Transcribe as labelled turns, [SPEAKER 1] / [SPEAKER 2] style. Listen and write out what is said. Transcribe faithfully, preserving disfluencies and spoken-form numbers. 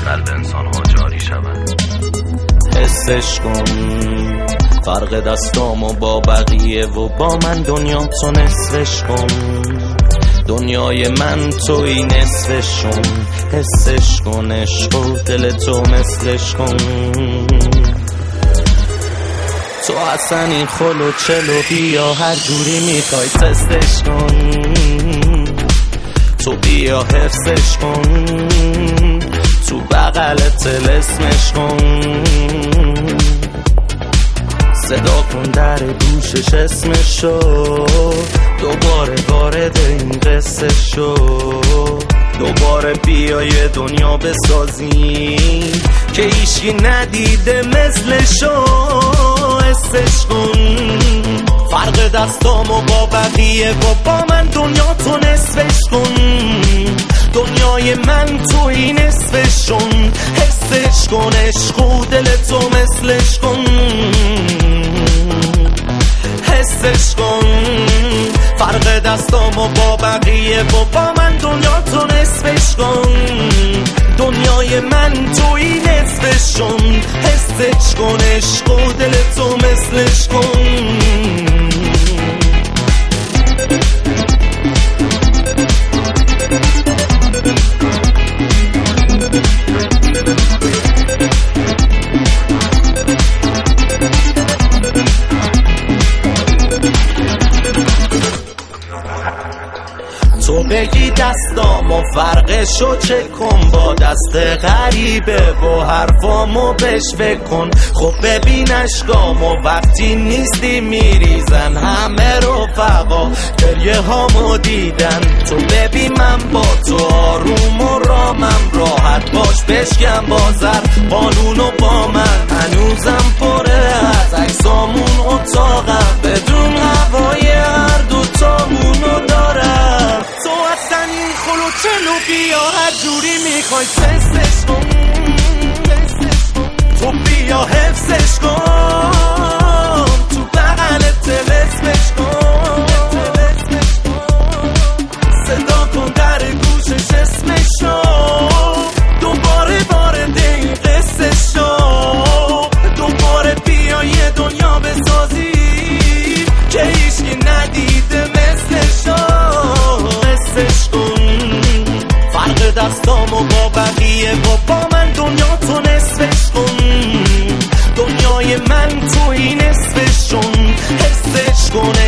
[SPEAKER 1] قلب انسان ها جاری شود.
[SPEAKER 2] حسش کن فرق دستامو با بقیه و با من دنیا تو نصفش کن. دنیای من توی نصفشون. حسش کن عشق و دل تو مثلش کن. تو اصلا این خلو چلو بیا هر جوری میخوای تستش کن. تو بیا حفظش کن تو بغل طلسمش کن. صدا کن در گوشش اسمشو دوباره وارد این قصه شو. دوباره بیا یه دنیا بسازیم که ایشکی ندیده مثلشو. حسش کن فرق دستامو با بقیه و با من دنیا تو نصفش کن. دنیای من توی نصفشون. حسش کن عشق و دل تو مثلش کن. حسش کن فرق دستامو با بقیه و با من دنیا تو نصفش کن. دنیای من توی نصفشون. حسش کن عشق و دل تو مثلش کن. تو بگی دستامو فرقشو چک کن با دست غریبه و حرفامو بهش فکر کن. خب ببین اشکامو وقتی نیستی میریزن همه رفقا گریه هامو دیدن. تو ببین من با تو آروم و رامم راحت باش بشکم بازر قانونو با من. هنوزم پره از عکسامون اتاقم بدون هوای هر دوتامونو دارم. تو اصلا این خلو چلو بیا هر جوری میخوای تستش کن. تو بیا حفظش کن تو بغل طلسمش کن. صدا کن در گوشش اسمشو دوباره وارد این قصه شو. دوباره بیا یه دنیا بسازی که هیچکی ندیده مثلشو. حسش کن فرق دستامو با بقیه و با من دنیا تو نصفش کن. دنیای من توی نصفشون. حسش کن